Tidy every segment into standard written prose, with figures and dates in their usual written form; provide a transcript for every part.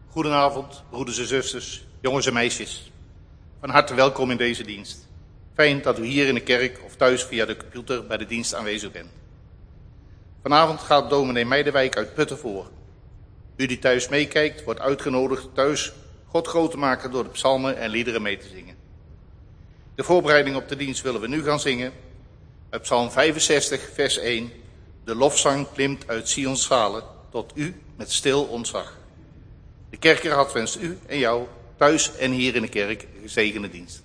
Goedenavond, broeders en zusters, jongens en meisjes. Van harte welkom in deze dienst. Fijn dat u hier in de kerk of thuis via de computer bij de dienst aanwezig bent. Vanavond gaat dominee Meijderwijk uit Putten voor. U die thuis meekijkt, wordt uitgenodigd thuis God groot te maken door de psalmen en liederen mee te zingen. De voorbereiding op de dienst willen we nu gaan zingen. Uit Psalm 65, vers 1. De lofzang klimt uit Sions zalen tot u met stil ontzag. De kerkeraad wenst u en jou thuis en hier in de kerk een gezegende dienst.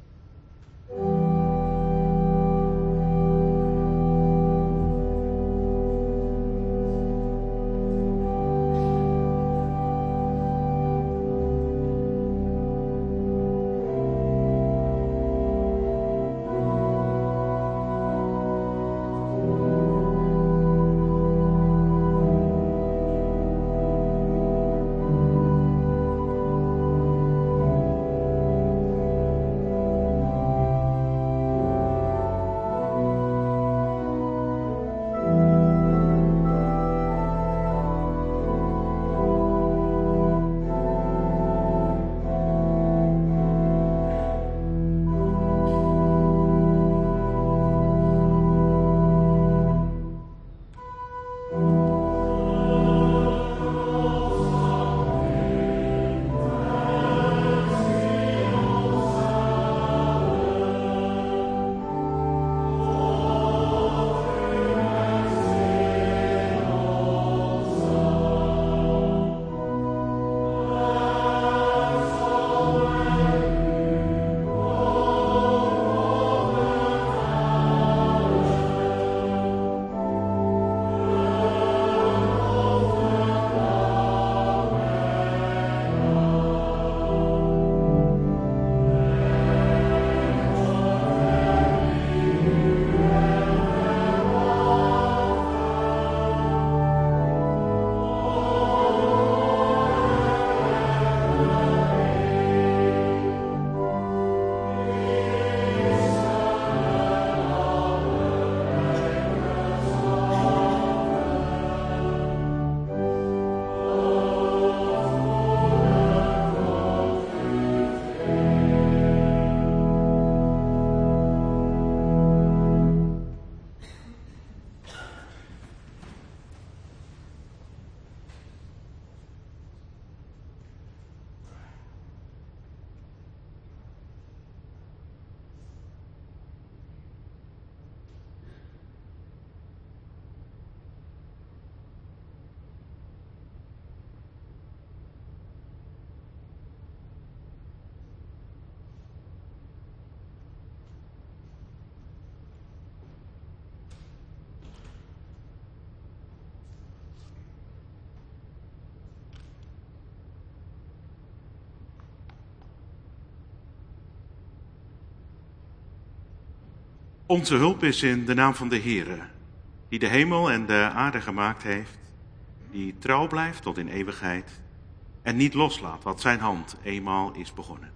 Onze hulp is in de naam van de Heere, die de hemel en de aarde gemaakt heeft, die trouw blijft tot in eeuwigheid en niet loslaat wat zijn hand eenmaal is begonnen.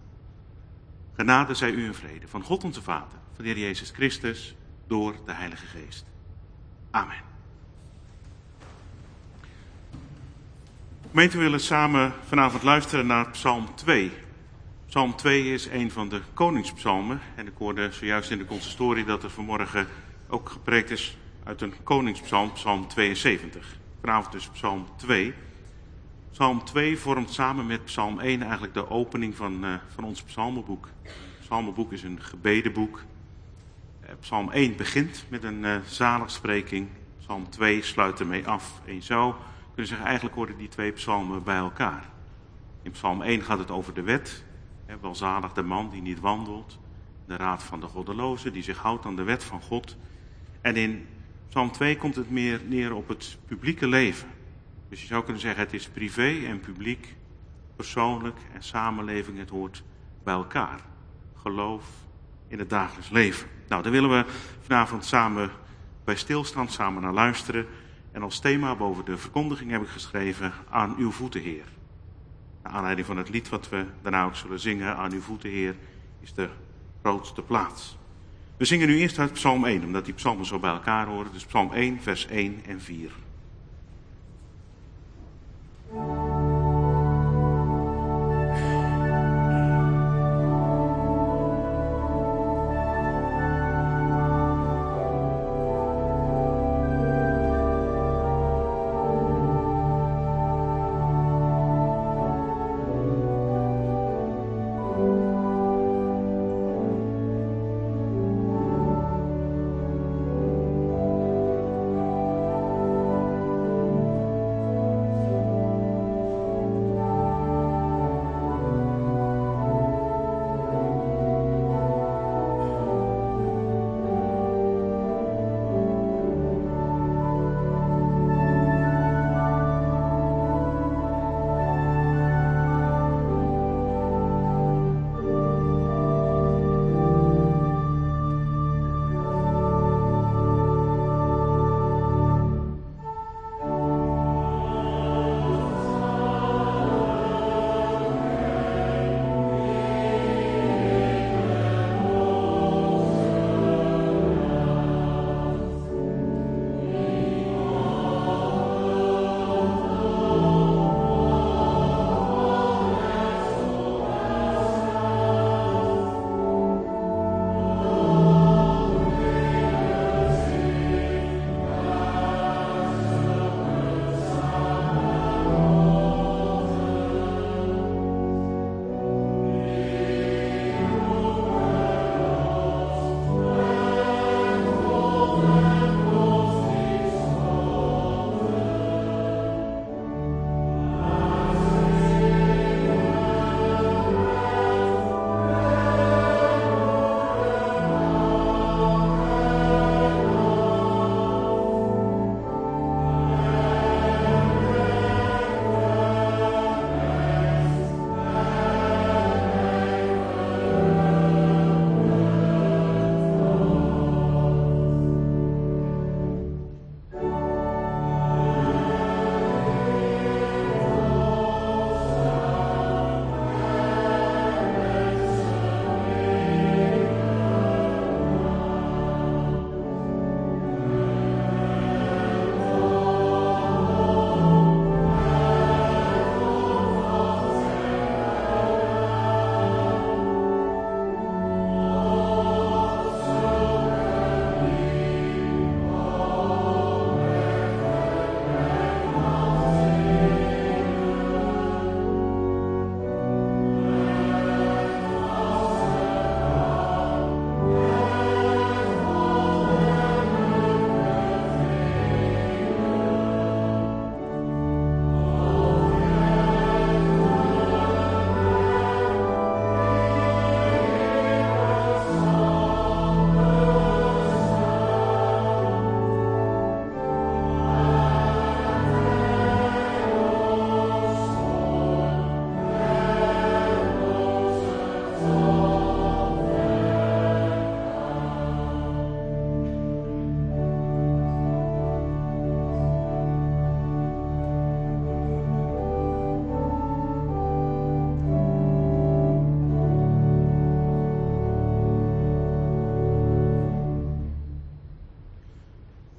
Genade zij u en vrede van God onze Vader, van de Heer Jezus Christus, door de Heilige Geest. Amen. Gemeente, we willen samen vanavond luisteren naar Psalm 2. Psalm 2 is een van de koningspsalmen. En ik hoorde zojuist in de consistorie dat er vanmorgen ook gepreekt is uit een koningspsalm, Psalm 72. Vanavond dus Psalm 2. Psalm 2 vormt samen met Psalm 1 eigenlijk de opening van ons psalmenboek. Het psalmenboek is een gebedenboek. Psalm 1 begint met een zaligspreking. Psalm 2 sluit ermee af. En je zou kunnen zeggen, eigenlijk horen die twee psalmen bij elkaar. In Psalm 1 gaat het over de wet. Welzalig de man die niet wandelt, de raad van de goddeloze, die zich houdt aan de wet van God. En in Psalm 2 komt het meer neer op het publieke leven. Dus je zou kunnen zeggen, het is privé en publiek, persoonlijk en samenleving, het hoort bij elkaar. Geloof in het dagelijks leven. Nou, daar willen we vanavond samen bij stilstaan, samen naar luisteren. En als thema boven de verkondiging heb ik geschreven, aan uw voeten, Heer. Naar aanleiding van het lied wat we daarna ook zullen zingen, aan uw voeten, Heer, is de grootste plaats. We zingen nu eerst uit Psalm 1, omdat die psalmen zo bij elkaar horen. Dus Psalm 1, vers 1 en 4.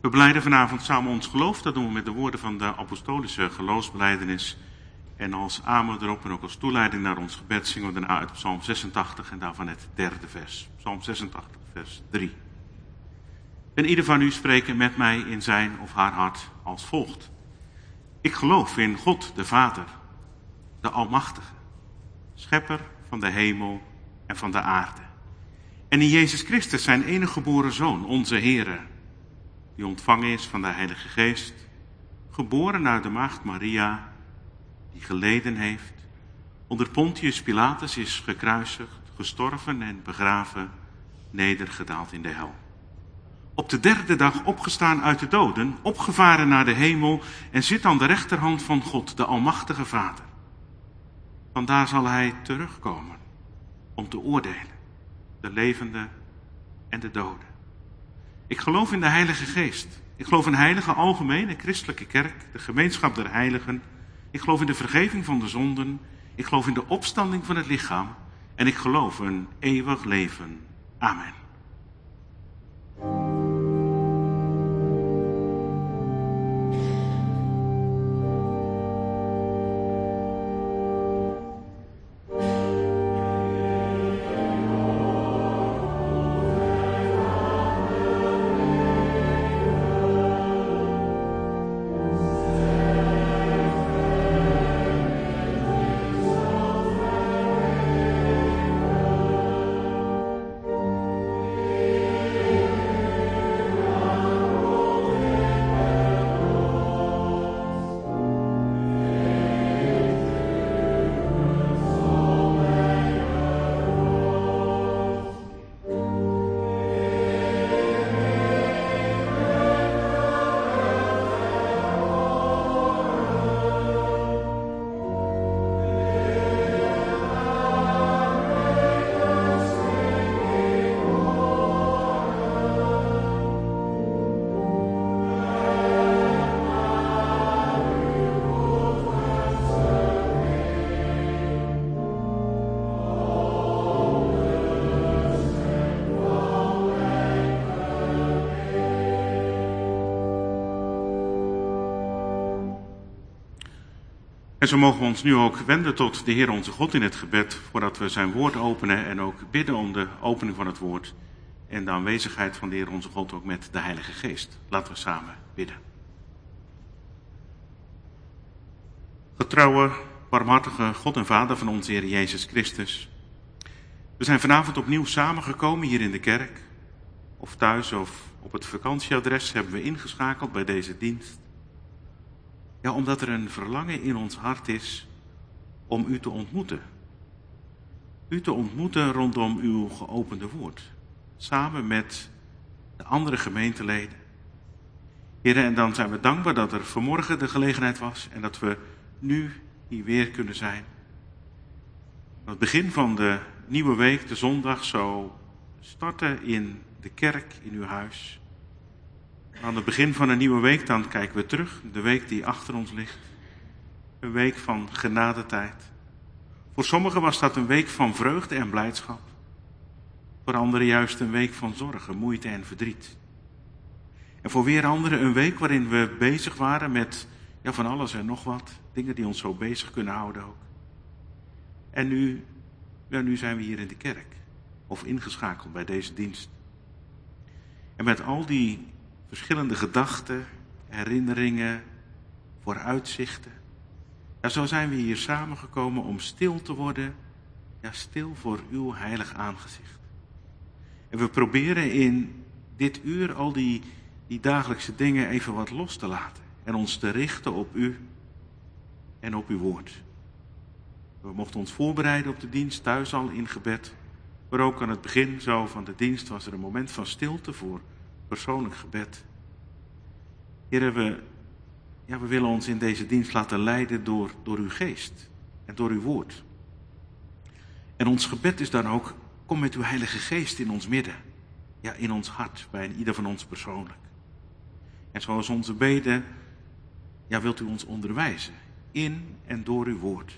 We belijden vanavond samen ons geloof. Dat doen we met de woorden van de apostolische geloofsbelijdenis. En als amen erop en ook als toeleiding naar ons gebed zingen we daarna uit Psalm 86 en daarvan het derde vers. Psalm 86, vers 3. En ieder van u spreken met mij in zijn of haar hart als volgt. Ik geloof in God de Vader, de Almachtige, schepper van de hemel en van de aarde. En in Jezus Christus, zijn enige geboren Zoon, onze Heere, die ontvangen is van de Heilige Geest, geboren uit de maagd Maria, die geleden heeft, onder Pontius Pilatus is gekruisigd, gestorven en begraven, nedergedaald in de hel. Op de derde dag opgestaan uit de doden, opgevaren naar de hemel en zit aan de rechterhand van God, de Almachtige Vader. Vandaar zal hij terugkomen om te oordelen, de levenden en de doden. Ik geloof in de Heilige Geest. Ik geloof in de heilige algemene christelijke kerk, de gemeenschap der heiligen. Ik geloof in de vergeving van de zonden. Ik geloof in de opstanding van het lichaam. En ik geloof een eeuwig leven. Amen. En zo mogen we ons nu ook wenden tot de Heer onze God in het gebed, voordat we zijn woord openen en ook bidden om de opening van het woord en de aanwezigheid van de Heer onze God ook met de Heilige Geest. Laten we samen bidden. Getrouwe, barmhartige God en Vader van onze Heer Jezus Christus. We zijn vanavond opnieuw samengekomen hier in de kerk, of thuis of op het vakantieadres hebben we ingeschakeld bij deze dienst. Ja, omdat er een verlangen in ons hart is om u te ontmoeten. U te ontmoeten rondom uw geopende woord. Samen met de andere gemeenteleden. Heren, en dan zijn we dankbaar dat er vanmorgen de gelegenheid was en dat we nu hier weer kunnen zijn. Aan het begin van de nieuwe week, de zondag, zo starten in de kerk, in uw huis. Aan het begin van een nieuwe week, dan kijken we terug, de week die achter ons ligt. Een week van genadetijd. Voor sommigen was dat een week van vreugde en blijdschap. Voor anderen juist een week van zorgen, moeite en verdriet. En voor weer anderen een week waarin we bezig waren met van alles en nog wat. Dingen die ons zo bezig kunnen houden ook. En nu zijn we hier in de kerk. Of ingeschakeld bij deze dienst. En met al die verschillende gedachten, herinneringen, vooruitzichten. Ja, zo zijn we hier samengekomen om stil te worden. Ja, stil voor uw heilig aangezicht. En we proberen in dit uur al die dagelijkse dingen even wat los te laten. En ons te richten op u en op uw woord. We mochten ons voorbereiden op de dienst thuis al in gebed. Maar ook aan het begin zo van de dienst was er een moment van stilte voor persoonlijk gebed. Heren, we willen ons in deze dienst laten leiden door uw geest en door uw woord. En ons gebed is dan ook, kom met uw Heilige Geest in ons midden. Ja, in ons hart, bij ieder van ons persoonlijk. En zoals onze beden, wilt u ons onderwijzen in en door uw woord.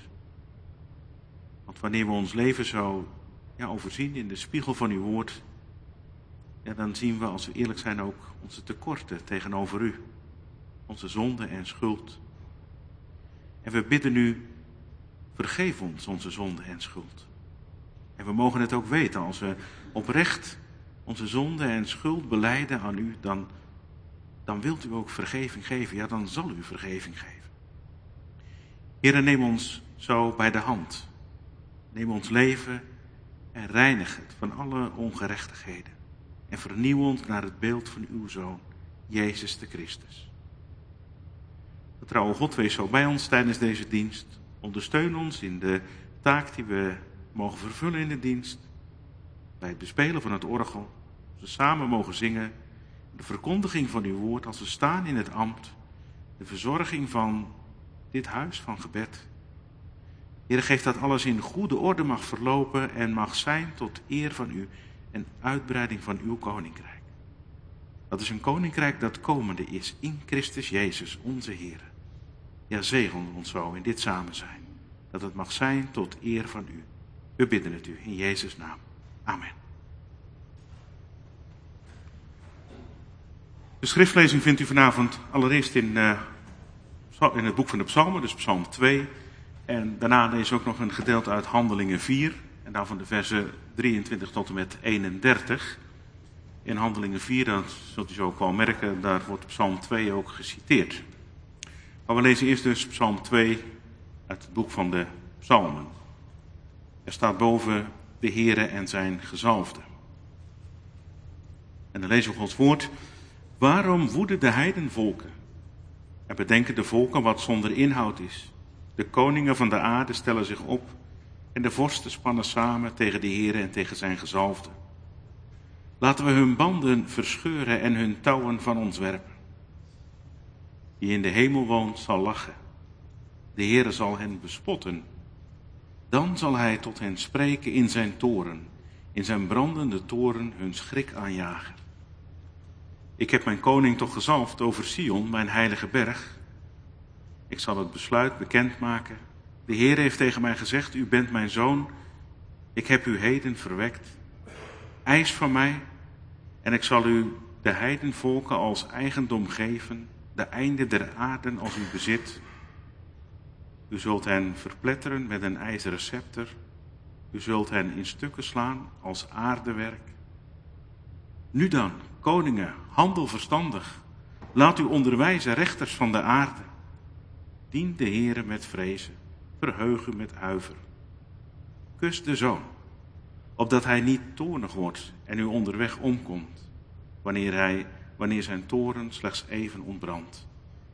Want wanneer we ons leven zo overzien in de spiegel van uw woord, ja, dan zien we, als we eerlijk zijn, ook onze tekorten tegenover u. Onze zonde en schuld. En we bidden u, vergeef ons onze zonde en schuld. En we mogen het ook weten, als we oprecht onze zonde en schuld belijden aan u, dan wilt u ook vergeving geven. Ja, dan zal u vergeving geven. Heere, neem ons zo bij de hand. Neem ons leven en reinig het van alle ongerechtigheden. En vernieuw ons naar het beeld van uw Zoon, Jezus de Christus. De trouwe God, wees zo bij ons tijdens deze dienst. Ondersteun ons in de taak die we mogen vervullen in de dienst. Bij het bespelen van het orgel. Als we samen mogen zingen. De verkondiging van uw woord als we staan in het ambt. De verzorging van dit huis van gebed. Heer, geef dat alles in goede orde mag verlopen en mag zijn tot eer van u en uitbreiding van uw koninkrijk. Dat is een koninkrijk dat komende is in Christus Jezus, onze Heer. Ja, zegen ons zo in dit samen zijn. Dat het mag zijn tot eer van u. We bidden het u in Jezus' naam. Amen. De schriftlezing vindt u vanavond allereerst in het boek van de Psalmen, dus Psalm 2. En daarna lees ook nog een gedeelte uit Handelingen 4. En daarvan de versen 23 tot en met 31. In Handelingen 4, dat zult u zo ook wel merken, daar wordt Psalm 2 ook geciteerd. Maar we lezen eerst dus Psalm 2 uit het boek van de Psalmen. Er staat boven de Heere en zijn gezalfde. En dan lezen we Gods woord. Waarom woeden de heidenvolken? En bedenken de volken wat zonder inhoud is. De koningen van de aarde stellen zich op en de vorsten spannen samen tegen de Heere en tegen zijn gezalfde. Laten we hun banden verscheuren en hun touwen van ons werpen. Die in de hemel woont zal lachen. De Heere zal hen bespotten. Dan zal hij tot hen spreken in zijn toren, in zijn brandende toren hun schrik aanjagen. Ik heb mijn koning toch gezalfd over Sion, mijn heilige berg. Ik zal het besluit bekendmaken. De Heer heeft tegen mij gezegd, u bent mijn zoon. Ik heb u heden verwekt. Eis van mij en ik zal u de heidenvolken als eigendom geven, de einden der aarden als uw bezit. U zult hen verpletteren met een ijzeren scepter. U zult hen in stukken slaan als aardewerk. Nu dan, koningen, handel verstandig. Laat u onderwijzen, rechters van de aarde. Dien de Heere met vrezen, verheug u met huiver. Kus de zoon, opdat hij niet toornig wordt en u onderweg omkomt, wanneer zijn toren slechts even ontbrandt.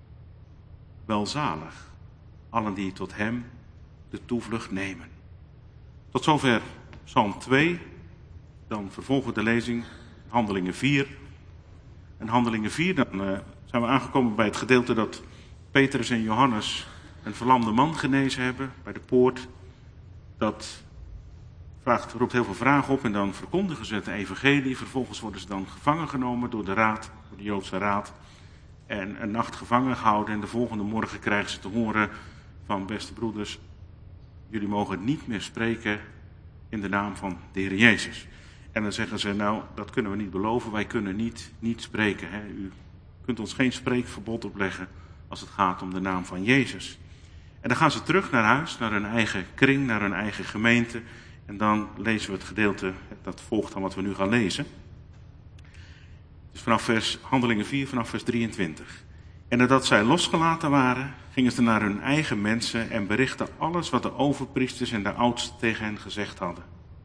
Welzalig, allen die tot hem de toevlucht nemen. Tot zover Psalm 2, dan vervolgen we de lezing, Handelingen 4. En Handelingen 4, dan zijn we aangekomen bij het gedeelte dat Petrus en Johannes een verlamde man genezen hebben bij de poort. Dat roept heel veel vragen op en dan verkondigen ze het evangelie. Vervolgens worden ze dan gevangen genomen door de raad, door de Joodse raad. En een nacht gevangen gehouden en de volgende morgen krijgen ze te horen van beste broeders, jullie mogen niet meer spreken in de naam van de Heer Jezus. En dan zeggen ze, nou dat kunnen we niet beloven, wij kunnen niet spreken. Hè. U kunt ons geen spreekverbod opleggen als het gaat om de naam van Jezus. En dan gaan ze terug naar huis, naar hun eigen kring, naar hun eigen gemeente. En dan lezen we het gedeelte, dat volgt dan wat we nu gaan lezen. Dus vanaf Handelingen 4, vanaf vers 23. En nadat zij losgelaten waren, gingen ze naar hun eigen mensen en berichtten alles wat de overpriesters en de oudsten tegen hen gezegd hadden.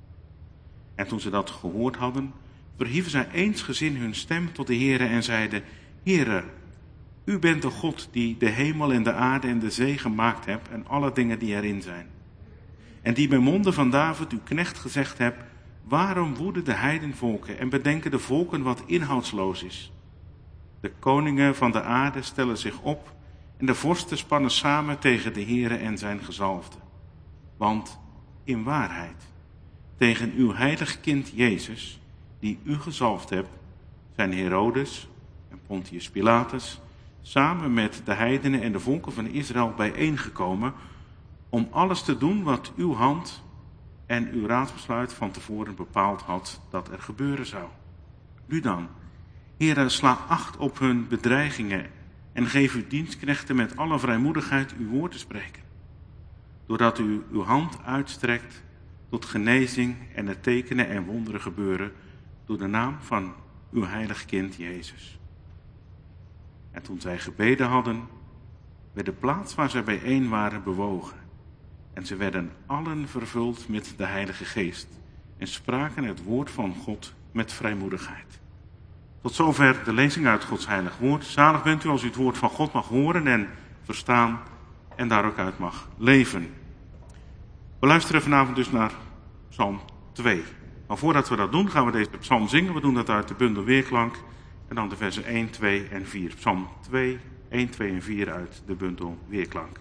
En toen ze dat gehoord hadden, verhieven zij eensgezind hun stem tot de Heere en zeiden, Heere, u bent de God die de hemel en de aarde en de zee gemaakt hebt en alle dingen die erin zijn. En die bij monden van David uw knecht gezegd hebt, waarom woeden de heidenvolken en bedenken de volken wat inhoudsloos is? De koningen van de aarde stellen zich op en de vorsten spannen samen tegen de Heere en zijn gezalfde. Want in waarheid, tegen uw heilig kind Jezus, die u gezalfd hebt, zijn Herodes en Pontius Pilatus samen met de heidenen en de volken van Israël bijeengekomen om alles te doen wat uw hand en uw raadsbesluit van tevoren bepaald had dat er gebeuren zou. Nu dan, Heere, sla acht op hun bedreigingen en geef uw dienstknechten met alle vrijmoedigheid uw woord te spreken. Doordat u uw hand uitstrekt tot genezing en het tekenen en wonderen gebeuren door de naam van uw heilig kind Jezus. En toen zij gebeden hadden, werd de plaats waar zij bijeen waren bewogen. En ze werden allen vervuld met de Heilige Geest en spraken het woord van God met vrijmoedigheid. Tot zover de lezing uit Gods heilig woord. Zalig bent u als u het woord van God mag horen en verstaan en daar ook uit mag leven. We luisteren vanavond dus naar Psalm 2. Maar voordat we dat doen, gaan we deze psalm zingen. We doen dat uit de bundel Weerklank en dan de versen 1, 2 en 4. Psalm 2, 1, 2 en 4 uit de bundel Weerklank.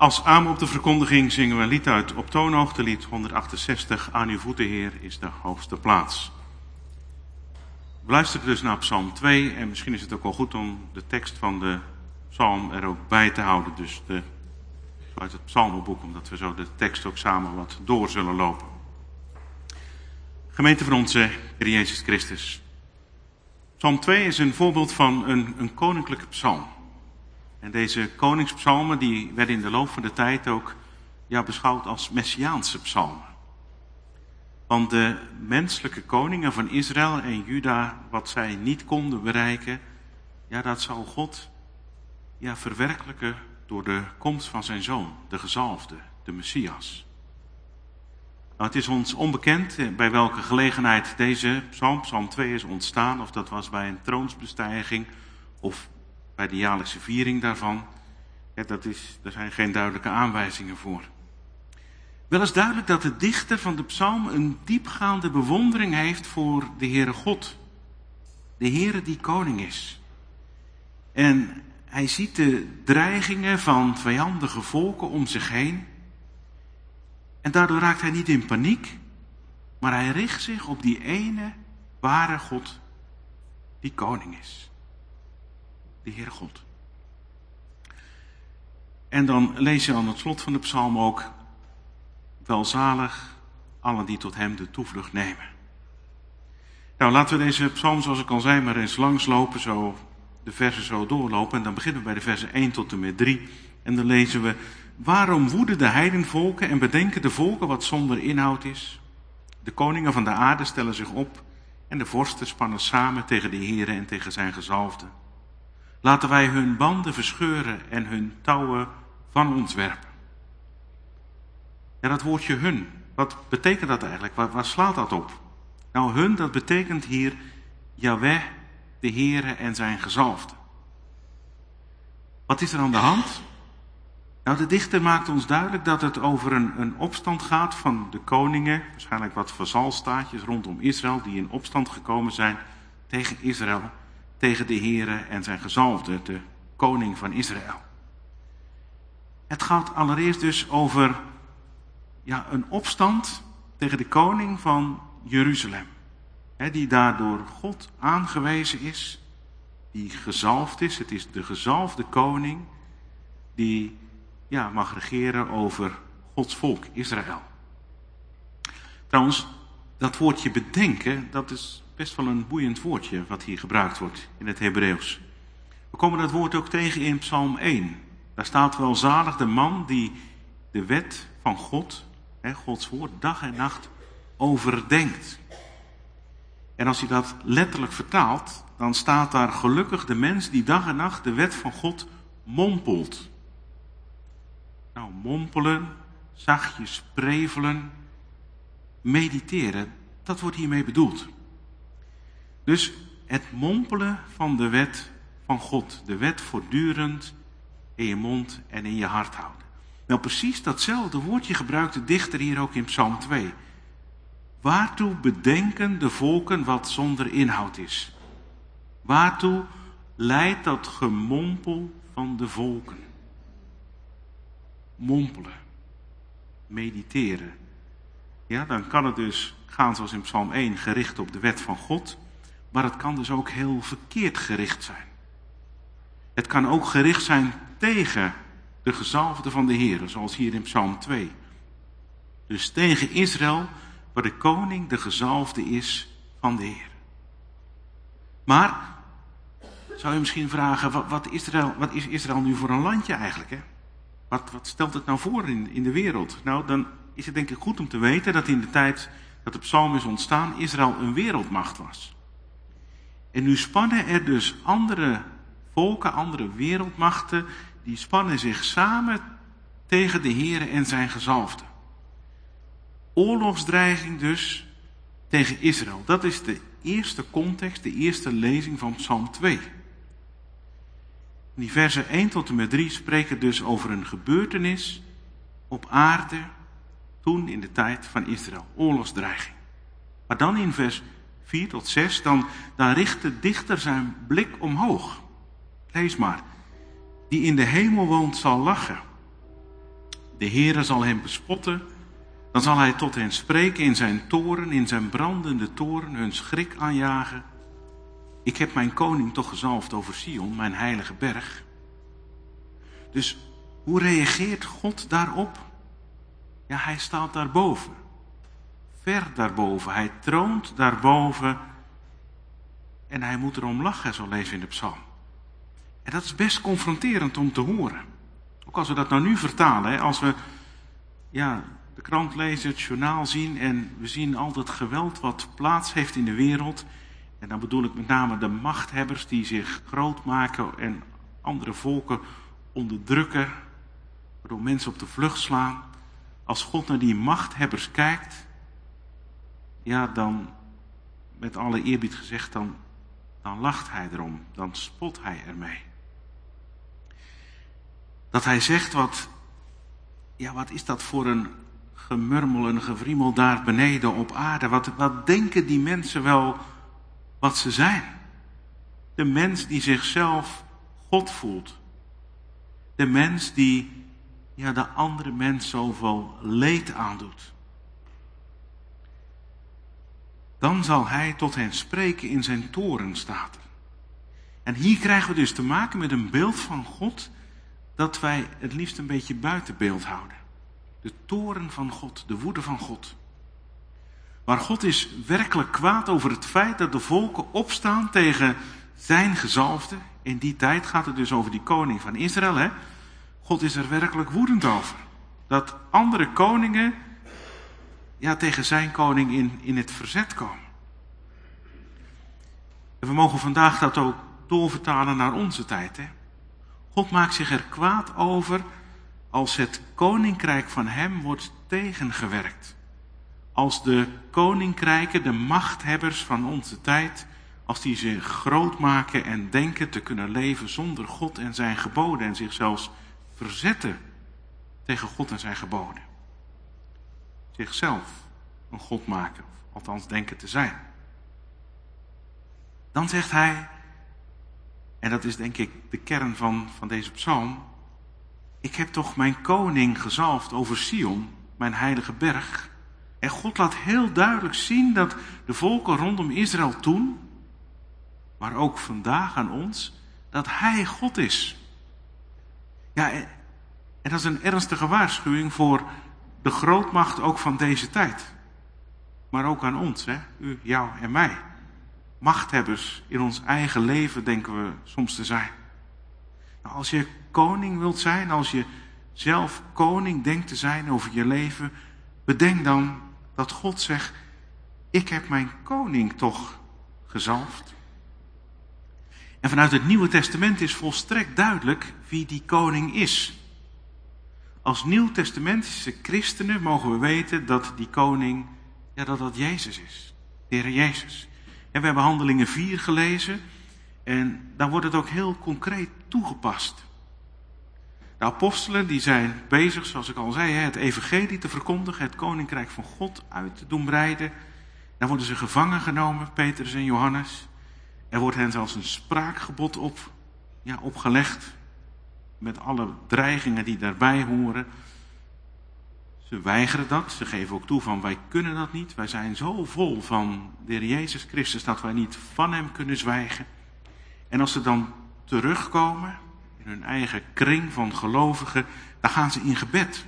Als amen op de verkondiging zingen we een lied uit op toonhoogte, lied 168, Aan uw voeten, Heer, is de hoogste plaats. We luisteren dus naar Psalm 2 en misschien is het ook wel goed om de tekst van de psalm er ook bij te houden. Dus uit het psalmenboek, omdat we zo de tekst ook samen wat door zullen lopen. Gemeente van onze Heer Jezus Christus. Psalm 2 is een voorbeeld van een koninklijke psalm. En deze koningspsalmen die werden in de loop van de tijd ook beschouwd als messiaanse psalmen. Want de menselijke koningen van Israël en Juda, wat zij niet konden bereiken, dat zou God verwerkelijken door de komst van zijn zoon, de gezalfde, de Messias. Nou, het is ons onbekend bij welke gelegenheid deze psalm 2 is ontstaan, of dat was bij een troonsbestijging of bij de jaarlijkse viering daarvan. Daar zijn geen duidelijke aanwijzingen voor. Wel is duidelijk dat de dichter van de psalm een diepgaande bewondering heeft voor de Heere God. De Heere die koning is. En hij ziet de dreigingen van vijandige volken om zich heen. En daardoor raakt hij niet in paniek, maar hij richt zich op die ene ware God die koning is. De Heere God. En dan lees je aan het slot van de psalm ook: welzalig allen die tot hem de toevlucht nemen. Nou, laten we deze psalm, zoals ik al zei, maar eens langslopen, zo de versen zo doorlopen. En dan beginnen we bij de versen 1 tot en met 3. En dan lezen we: waarom woeden de heidenvolken en bedenken de volken wat zonder inhoud is? De koningen van de aarde stellen zich op en de vorsten spannen samen tegen de Heere en tegen zijn gezalfde. Laten wij hun banden verscheuren en hun touwen van ons werpen. Ja, dat woordje hun, wat betekent dat eigenlijk? Waar slaat dat op? Nou, hun, dat betekent hier Jahweh, de Heere en zijn gezalfde. Wat is er aan de hand? Nou, de dichter maakt ons duidelijk dat het over een opstand gaat van de koningen, waarschijnlijk wat vazalstaatjes rondom Israël, die in opstand gekomen zijn tegen Israël, tegen de Heere en zijn gezalfde, de koning van Israël. Het gaat allereerst dus over een opstand tegen de koning van Jeruzalem. Die daardoor God aangewezen is, die gezalfd is. Het is de gezalfde koning die mag regeren over Gods volk, Israël. Trouwens, dat woordje bedenken, dat is best wel een boeiend woordje wat hier gebruikt wordt in het Hebreeuws. We komen dat woord ook tegen in Psalm 1. Daar staat: welzalig de man die de wet van God, Gods woord, dag en nacht overdenkt. En als je dat letterlijk vertaalt, dan staat daar: gelukkig de mens die dag en nacht de wet van God mompelt. Nou, mompelen, zachtjes prevelen, mediteren, dat wordt hiermee bedoeld. Dus het mompelen van de wet van God, de wet voortdurend in je mond en in je hart houden. Nou, precies datzelfde woordje gebruikt de dichter hier ook in Psalm 2. Waartoe bedenken de volken wat zonder inhoud is? Waartoe leidt dat gemompel van de volken? Mompelen, mediteren. Ja, dan kan het dus gaan zoals in Psalm 1, gericht op de wet van God. Maar het kan dus ook heel verkeerd gericht zijn. Het kan ook gericht zijn tegen de gezalfde van de Heer, zoals hier in Psalm 2. Dus tegen Israël, waar de koning de gezalfde is van de Heer. Maar, zou je misschien vragen, wat is Israël nu voor een landje eigenlijk? Hè? Wat stelt het nou voor in de wereld? Nou, dan is het denk ik goed om te weten dat in de tijd dat de psalm is ontstaan, Israël een wereldmacht was. En nu spannen er dus andere volken, andere wereldmachten, die spannen zich samen tegen de Heere en zijn gezalfde. Oorlogsdreiging dus tegen Israël. Dat is de eerste context, de eerste lezing van Psalm 2. Die versen 1 tot en met 3 spreken dus over een gebeurtenis op aarde toen in de tijd van Israël. Oorlogsdreiging. Maar dan in vers 4 tot 6, dan richt de dichter zijn blik omhoog. Lees maar. Die in de hemel woont zal lachen. De Heere zal hen bespotten. Dan zal hij tot hen spreken in zijn toren, in zijn brandende toren, hun schrik aanjagen. Ik heb mijn koning toch gezalfd over Sion, mijn heilige berg. Dus hoe reageert God daarop? Ja, hij staat daarboven. Ver daarboven. Hij troont daarboven. En hij moet erom lachen, zo lezen we in de psalm. En dat is best confronterend om te horen. Ook als we dat nou nu vertalen. Hè, als we de krant lezen, het journaal zien. En we zien al dat geweld wat plaats heeft in de wereld. En dan bedoel ik met name de machthebbers die zich groot maken en andere volken onderdrukken. Waardoor mensen op de vlucht slaan. Als God naar die machthebbers kijkt. Ja, dan, met alle eerbied gezegd, dan lacht hij erom. Dan spot hij ermee. Dat hij zegt, wat is dat voor een gemurmel, een gevriemel daar beneden op aarde? Wat denken die mensen wel wat ze zijn? De mens die zichzelf God voelt. De mens die de andere mens zoveel leed aandoet. Dan zal hij tot hen spreken in zijn toren, staat er. En hier krijgen we dus te maken met een beeld van God dat wij het liefst een beetje buiten beeld houden. De toren van God, de woede van God. Maar God is werkelijk kwaad over het feit dat de volken opstaan tegen zijn gezalfde. In die tijd gaat het dus over die koning van Israël. Hè? God is er werkelijk woedend over. Dat andere koningen tegen zijn koning in het verzet komen. En we mogen vandaag dat ook doorvertalen naar onze tijd. Hè? God maakt zich er kwaad over als het koninkrijk van hem wordt tegengewerkt. Als de koninkrijken, de machthebbers van onze tijd, als die zich groot maken en denken te kunnen leven zonder God en zijn geboden en zich zelfs verzetten tegen God en zijn geboden. Zichzelf een God maken, of althans denken te zijn. Dan zegt hij, en dat is denk ik de kern van deze psalm, ik heb toch mijn koning gezalfd over Sion, mijn heilige berg. En God laat heel duidelijk zien dat de volken rondom Israël toen, maar ook vandaag aan ons, dat hij God is. Ja, en dat is een ernstige waarschuwing voor de grootmacht ook van deze tijd. Maar ook aan ons, hè? U, jou en mij. Machthebbers in ons eigen leven denken we soms te zijn. Nou, als je koning wilt zijn, als je zelf koning denkt te zijn over je leven, bedenk dan dat God zegt, ik heb mijn koning toch gezalfd. En vanuit het Nieuwe Testament is volstrekt duidelijk wie die koning is. Als Nieuw-testamentische christenen mogen we weten dat die koning, dat Jezus is. De Heer Jezus. En we hebben Handelingen 4 gelezen en daar wordt het ook heel concreet toegepast. De apostelen die zijn bezig, zoals ik al zei, het evangelie te verkondigen, het koninkrijk van God uit te doen breiden. Dan worden ze gevangen genomen, Petrus en Johannes. Er wordt hen zelfs een spraakgebod opgelegd, met alle dreigingen die daarbij horen. Ze weigeren dat, ze geven ook toe van wij kunnen dat niet. Wij zijn zo vol van de Heer Jezus Christus dat wij niet van hem kunnen zwijgen. En als ze dan terugkomen in hun eigen kring van gelovigen, dan gaan ze in gebed.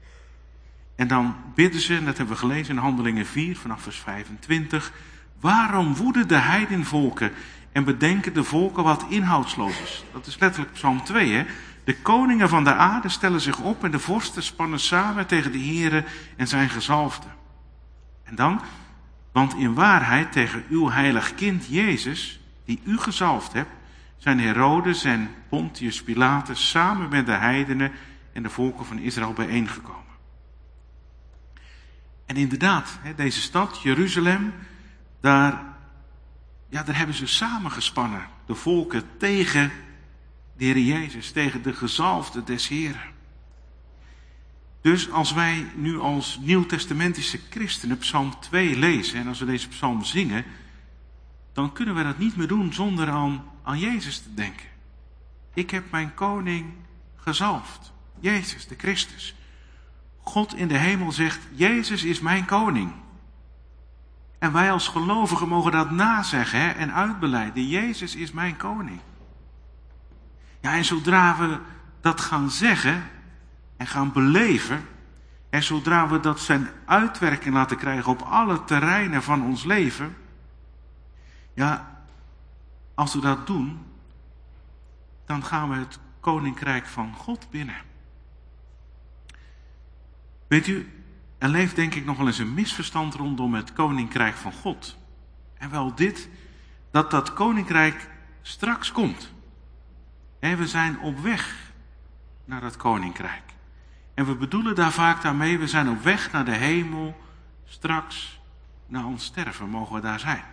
En dan bidden ze, en dat hebben we gelezen in Handelingen 4 vanaf vers 25. Waarom woeden de heidenvolken en bedenken de volken wat inhoudsloos is? Dat is letterlijk Psalm 2, hè? De koningen van de aarde stellen zich op en de vorsten spannen samen tegen de Heere en zijn gezalfde. En dan, want in waarheid tegen uw heilig kind Jezus, die u gezalfd hebt, zijn Herodes en Pontius Pilatus samen met de heidenen en de volken van Israël bijeengekomen. En inderdaad, deze stad, Jeruzalem, daar hebben ze samengespannen, de volken tegen de Heer Jezus, tegen de gezalfde des Heren. Dus als wij nu als nieuwtestamentische christenen Psalm 2 lezen en als we deze psalm zingen, dan kunnen we dat niet meer doen zonder aan Jezus te denken. Ik heb mijn koning gezalfd, Jezus de Christus. God in de hemel zegt, Jezus is mijn koning. En wij als gelovigen mogen dat nazeggen en uitbelijden. Jezus is mijn koning. Ja, en zodra we dat gaan zeggen en gaan beleven, en zodra we dat zijn uitwerking laten krijgen op alle terreinen van ons leven, ja, als we dat doen, dan gaan we het koninkrijk van God binnen. Weet u, er leeft denk ik nog wel eens een misverstand rondom het koninkrijk van God. En wel dit, dat dat koninkrijk straks komt. En we zijn op weg naar dat koninkrijk. En we bedoelen daar vaak daarmee, we zijn op weg naar de hemel, straks, na ons sterven mogen we daar zijn.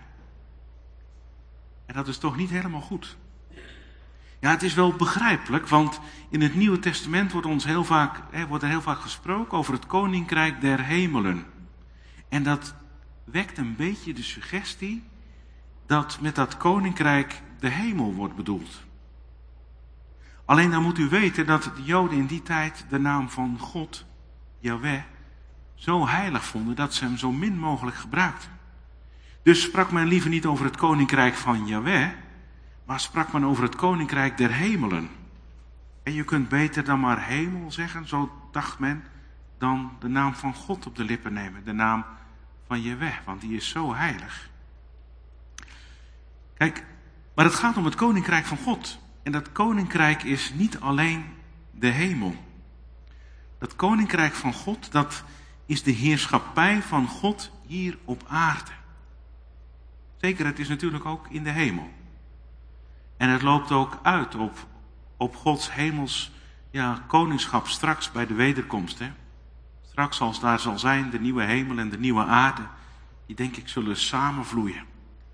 En dat is toch niet helemaal goed. Ja, het is wel begrijpelijk, want in het Nieuwe Testament wordt er heel vaak gesproken over het koninkrijk der hemelen. En dat wekt een beetje de suggestie dat met dat koninkrijk de hemel wordt bedoeld. Alleen dan moet u weten dat de Joden in die tijd de naam van God, Yahweh, zo heilig vonden dat ze hem zo min mogelijk gebruikten. Dus sprak men liever niet over het koninkrijk van Yahweh, maar sprak men over het koninkrijk der hemelen. En je kunt beter dan maar hemel zeggen, zo dacht men, dan de naam van God op de lippen nemen. De naam van Yahweh, want die is zo heilig. Kijk, maar het gaat om het koninkrijk van God. En dat koninkrijk is niet alleen de hemel. Dat koninkrijk van God, dat is de heerschappij van God hier op aarde. Zeker, het is natuurlijk ook in de hemel. En het loopt ook uit op Gods hemels koningschap straks bij de wederkomst. Hè? Straks als daar zal zijn de nieuwe hemel en de nieuwe aarde, die denk ik zullen samenvloeien.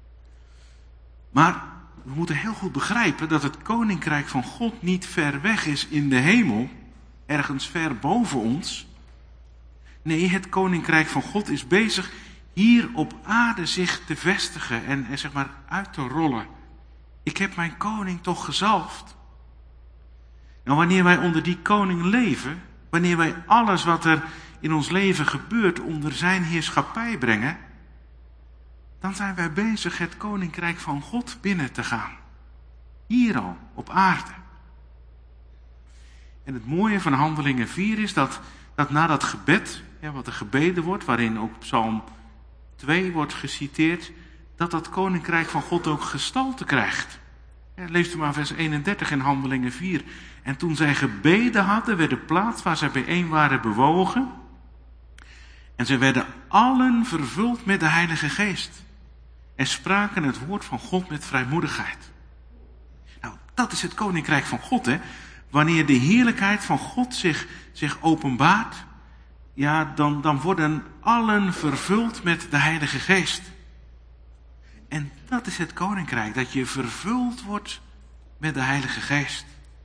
Maar we moeten heel goed begrijpen dat het koninkrijk van God niet ver weg is in de hemel, ergens ver boven ons. Nee, het koninkrijk van God is bezig hier op aarde zich te vestigen en zeg maar uit te rollen. Ik heb mijn koning toch gezalfd. Nou, wanneer wij onder die koning leven, wanneer wij alles wat er in ons leven gebeurt onder zijn heerschappij brengen, dan zijn wij bezig het koninkrijk van God binnen te gaan. Hier al, op aarde. En het mooie van Handelingen 4 is dat na dat gebed, wat er gebeden wordt, waarin ook Psalm 2 wordt geciteerd, dat koninkrijk van God ook gestalte krijgt. Lees u maar vers 31 in Handelingen 4. En toen zij gebeden hadden, werd de plaats waar zij bijeen waren bewogen. En zij werden allen vervuld met de Heilige Geest. En spraken het woord van God met vrijmoedigheid. Nou, dat is het koninkrijk van God, hè. Wanneer de heerlijkheid van God zich openbaart, dan worden allen vervuld met de Heilige Geest. En dat is het koninkrijk, dat je vervuld wordt met de Heilige Geest.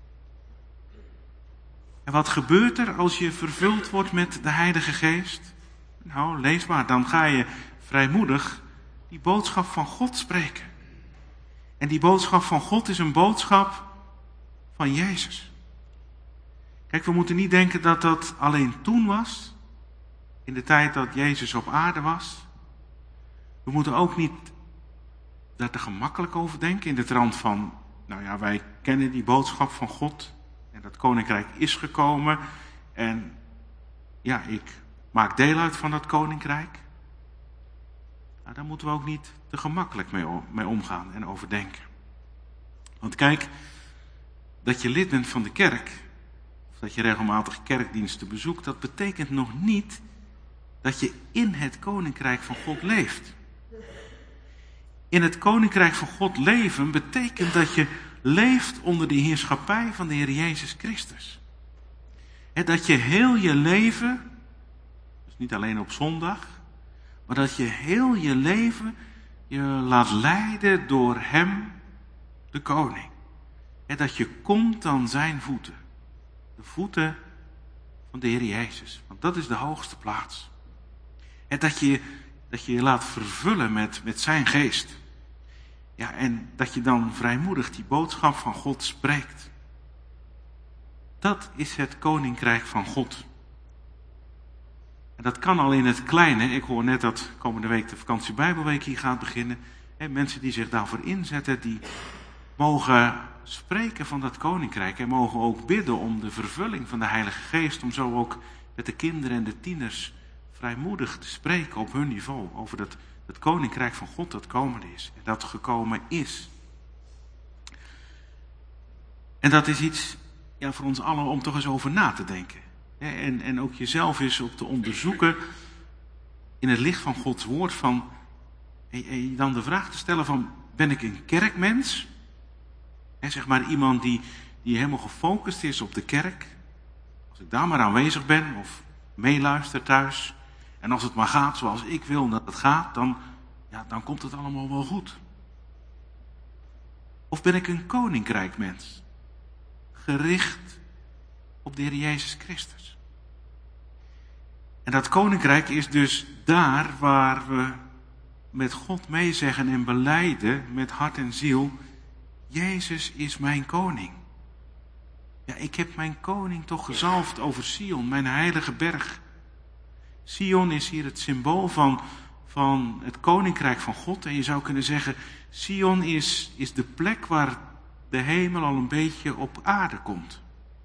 En wat gebeurt er als je vervuld wordt met de Heilige Geest? Nou, lees maar, dan ga je vrijmoedig die boodschap van God spreken. En die boodschap van God is een boodschap van Jezus. Kijk, we moeten niet denken dat dat alleen toen was, in de tijd dat Jezus op aarde was. We moeten ook niet daar te gemakkelijk over denken, in de trant van, wij kennen die boodschap van God en dat koninkrijk is gekomen en ik maak deel uit van dat koninkrijk. Nou, daar moeten we ook niet te gemakkelijk mee omgaan en over denken. Want kijk, dat je lid bent van de kerk, of dat je regelmatig kerkdiensten bezoekt, dat betekent nog niet dat je in het koninkrijk van God leeft. In het koninkrijk van God leven betekent dat je leeft onder de heerschappij van de Heer Jezus Christus. En dat je heel je leven, dus niet alleen op zondag, maar dat je heel je leven je laat leiden door Hem, de koning. En dat je komt aan zijn voeten. De voeten van de Heer Jezus. Want dat is de hoogste plaats. En dat je je laat vervullen met zijn geest. Ja, en dat je dan vrijmoedig die boodschap van God spreekt. Dat is het koninkrijk van God. En dat kan al in het kleine. Ik hoor net dat komende week de vakantie Bijbelweek hier gaat beginnen. En mensen die zich daarvoor inzetten, die mogen spreken van dat koninkrijk. En mogen ook bidden om de vervulling van de Heilige Geest. Om zo ook met de kinderen en de tieners vrijmoedig te spreken op hun niveau. Over het koninkrijk van God dat komende is. En dat gekomen is. En dat is iets voor ons allen om toch eens over na te denken. En ook jezelf eens op te onderzoeken in het licht van Gods woord. Van, dan de vraag te stellen van, ben ik een kerkmens? Zeg maar iemand die helemaal gefocust is op de kerk. Als ik daar maar aanwezig ben of meeluister thuis. En als het maar gaat zoals ik wil dat het gaat, dan komt het allemaal wel goed. Of ben ik een koninkrijkmens? Gericht op de Heer Jezus Christus. En dat koninkrijk is dus daar waar we met God meezeggen en belijden met hart en ziel. Jezus is mijn koning. Ja, ik heb mijn koning toch gezalfd over Sion, mijn heilige berg. Sion is hier het symbool van het koninkrijk van God. En je zou kunnen zeggen, Sion is de plek waar de hemel al een beetje op aarde komt.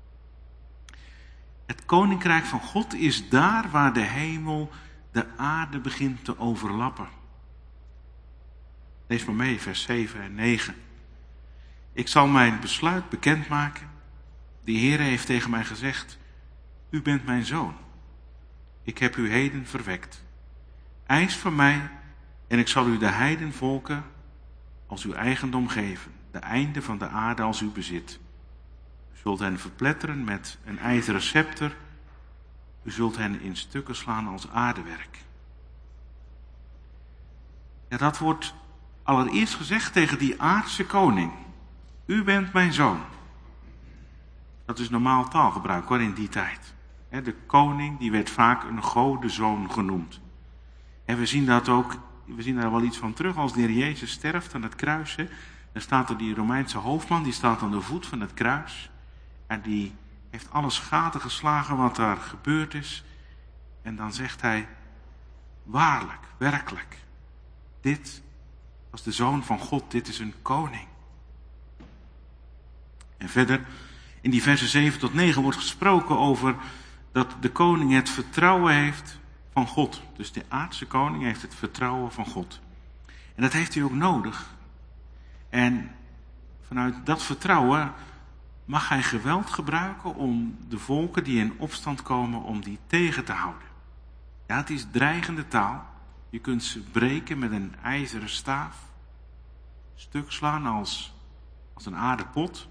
Het koninkrijk van God is daar waar de hemel de aarde begint te overlappen. Lees maar mee, vers 7 en 9. Ik zal mijn besluit bekendmaken. De Heere heeft tegen mij gezegd, u bent mijn zoon. Ik heb u heden verwekt. Eis van mij en ik zal u de heidenvolken als uw eigendom geven. De einde van de aarde als uw bezit. U zult hen verpletteren met een ijzeren scepter. U zult hen in stukken slaan als aardewerk. Ja, dat wordt allereerst gezegd tegen die aardse koning. U bent mijn zoon. Dat is normaal taalgebruik hoor in die tijd. De koning die werd vaak een godenzoon genoemd. En we zien daar wel iets van terug als de Heer Jezus sterft aan het kruis. Dan staat er die Romeinse hoofdman, die staat aan de voet van het kruis. En die heeft alles gaten geslagen wat daar gebeurd is. En dan zegt hij, waarlijk, werkelijk, dit was de Zoon van God, dit is een koning. En verder, in die versen 7 tot 9 wordt gesproken over dat de koning het vertrouwen heeft van God. Dus de aardse koning heeft het vertrouwen van God. En dat heeft hij ook nodig. En vanuit dat vertrouwen mag hij geweld gebruiken om de volken die in opstand komen, om die tegen te houden. Ja, het is dreigende taal. Je kunt ze breken met een ijzeren staaf. Stuk slaan als een aardepot.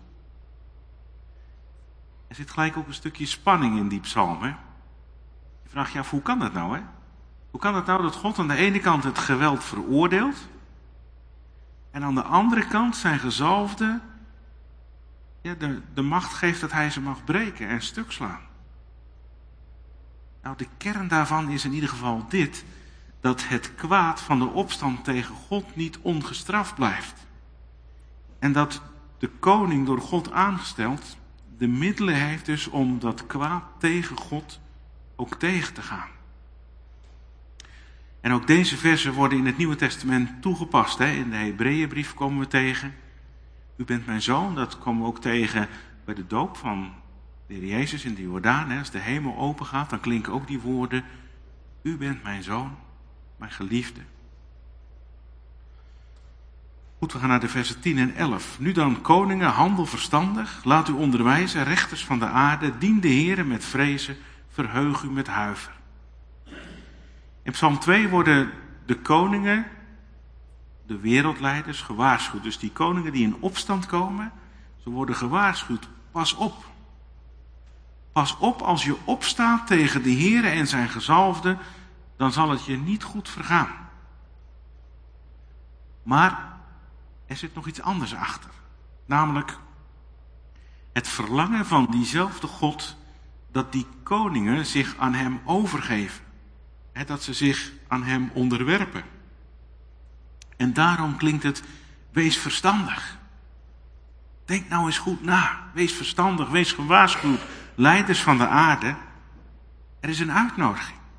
Er zit gelijk ook een stukje spanning in die psalm. Hè? Je vraagt je af, hoe kan dat nou? Hè? Hoe kan het nou dat God aan de ene kant het geweld veroordeelt en aan de andere kant zijn gezalfde de macht geeft dat hij ze mag breken en stuk slaan? Nou, de kern daarvan is in ieder geval dit, dat het kwaad van de opstand tegen God niet ongestraft blijft. En dat de koning door God aangesteld de middelen heeft dus om dat kwaad tegen God ook tegen te gaan. En ook deze versen worden in het Nieuwe Testament toegepast. In de Hebreeënbrief komen we tegen. U bent mijn zoon, dat komen we ook tegen bij de doop van de Heer Jezus in de Jordaan. Als de hemel open gaat, dan klinken ook die woorden. U bent mijn zoon, mijn geliefde. Goed, we gaan naar de versen 10 en 11. Nu dan, koningen, handel verstandig, laat u onderwijzen, rechters van de aarde, dien de Heere met vrezen, verheug u met huiver. In Psalm 2 worden de koningen, de wereldleiders, gewaarschuwd. Dus die koningen die in opstand komen, ze worden gewaarschuwd. Pas op. Pas op als je opstaat tegen de Heere en zijn gezalfde, dan zal het je niet goed vergaan. Maar er zit nog iets anders achter. Namelijk het verlangen van diezelfde God dat die koningen zich aan hem overgeven. Dat ze zich aan hem onderwerpen. En daarom klinkt het, wees verstandig. Denk nou eens goed na. Wees verstandig, wees gewaarschuwd. Leiders van de aarde. Er is een uitnodiging.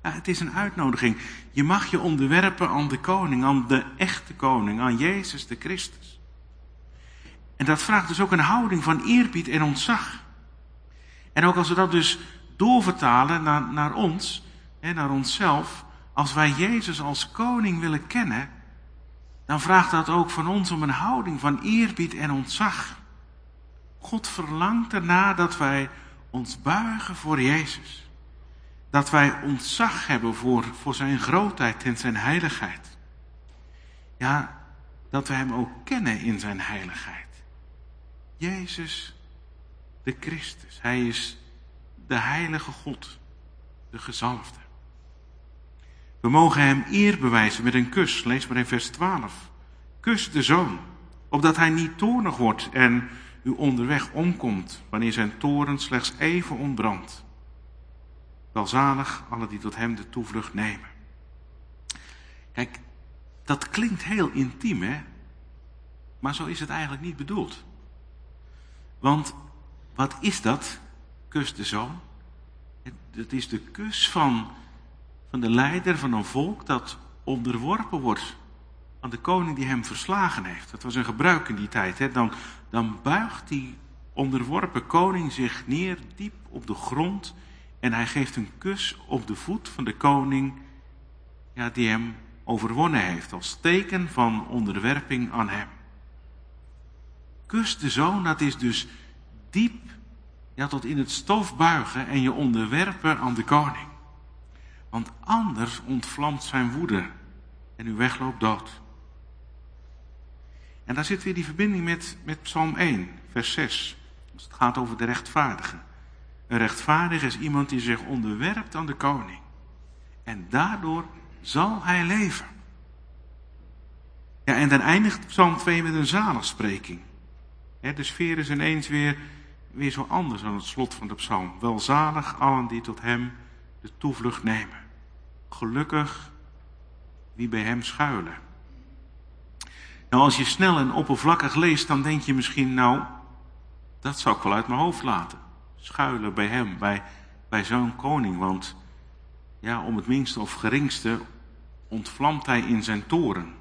Ja, het is een uitnodiging. Je mag je onderwerpen aan de koning, aan de echte koning, aan Jezus de Christus. En dat vraagt dus ook een houding van eerbied en ontzag. En ook als we dat dus doorvertalen naar ons, naar onszelf, als wij Jezus als koning willen kennen, dan vraagt dat ook van ons om een houding van eerbied en ontzag. God verlangt ernaar dat wij ons buigen voor Jezus. Dat wij ontzag hebben voor zijn grootheid en zijn heiligheid. Ja, dat we hem ook kennen in zijn heiligheid. Jezus de Christus. Hij is de heilige God, de gezalfde. We mogen hem eer bewijzen met een kus. Lees maar in vers 12. Kus de Zoon, opdat hij niet toornig wordt en u onderweg omkomt, wanneer zijn toorn slechts even ontbrandt. Welzalig alle die tot hem de toevlucht nemen. Kijk, dat klinkt heel intiem, hè? Maar zo is het eigenlijk niet bedoeld. Want wat is dat? Kus de Zoon. Het is de kus van de leider van een volk dat onderworpen wordt aan de koning die hem verslagen heeft. Dat was een gebruik in die tijd. Hè? Dan buigt die onderworpen koning zich neer diep op de grond en hij geeft een kus op de voet van de koning, ja, die hem overwonnen heeft, als teken van onderwerping aan hem. Kus de Zoon, dat is dus diep, ja, tot in het stof buigen en je onderwerpen aan de koning. Want anders ontvlamt zijn woede en uw weg loopt dood. En daar zit weer die verbinding met Psalm 1, vers 6. Als het gaat over de rechtvaardige. Een rechtvaardige is iemand die zich onderwerpt aan de koning. En daardoor zal hij leven. Ja, en dan eindigt Psalm 2 met een zaligspreking. De sfeer is ineens weer zo anders aan het slot van de psalm. Welzalig allen die tot hem de toevlucht nemen. Gelukkig wie bij hem schuilen. Nou, als je snel en oppervlakkig leest, dan denk je misschien, nou, dat zou ik wel uit mijn hoofd laten. Schuilen bij hem, bij zo'n koning. Want ja, om het minste of geringste ontvlamt hij in zijn toorn.